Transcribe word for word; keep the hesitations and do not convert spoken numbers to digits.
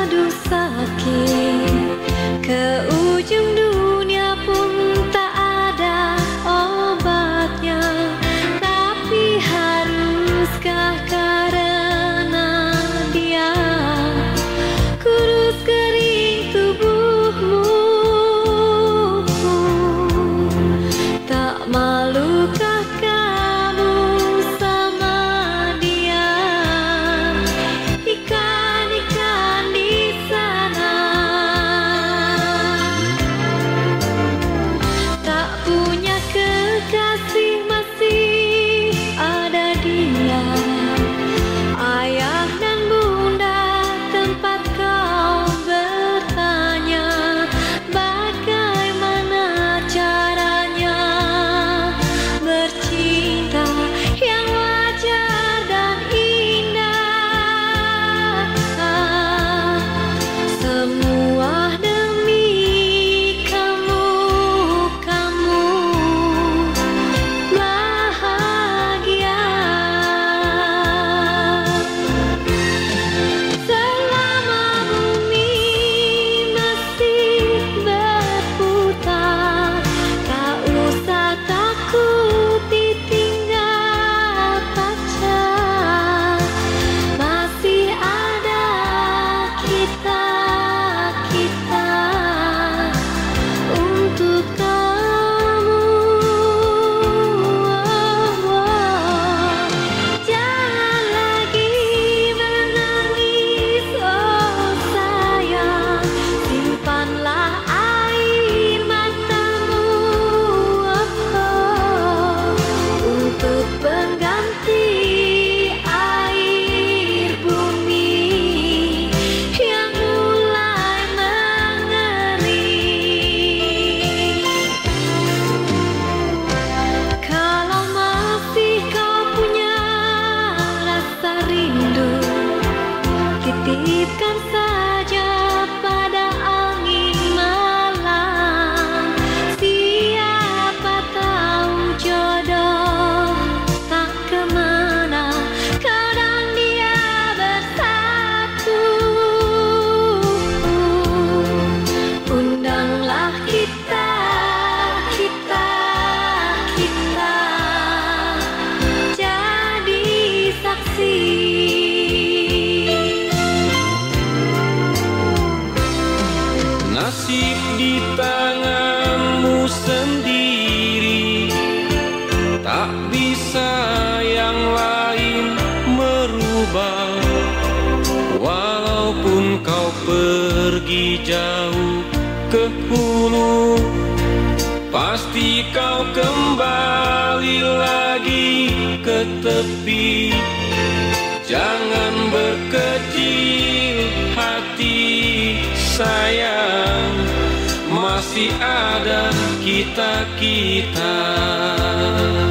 aduh sakit, ke ujung dunia pun tak ada obatnya. Tapi haruskah karena dia kurus kering tubuhmu? Tak malukah kamu sama dia, ikan-ikan di sana? Tak punya kekasih masih ada dia, ayah dan bunda tempat kau bertanya bagaimana caranya bercinta yang wajar dan indah. Semua demi kamu, kamu bahagia. Selama bumi masih berputar, tak usah takut ditinggal pacar. Masih ada kita, kita untuk kamu. Jangan lagi menangis, oh sayang, simpanlah air matamu, oh, untuk pengganti air bumi yang mulai mengering. Kalau masih kau punya rasa rindu, titipkan saja pada angin malam. Siapa tahu jodoh tak kemana, kau dan dia bersatu. Undanglah kita, kita, kita jadi saksi. Nasib di tanganmu sendiri, tak bisa yang lain merubah. Walaupun kau pergi jauh ke hulu, pasti kau kembali lagi ke tepi. Jangan berkecil hati sayang, masih ada kita-kita.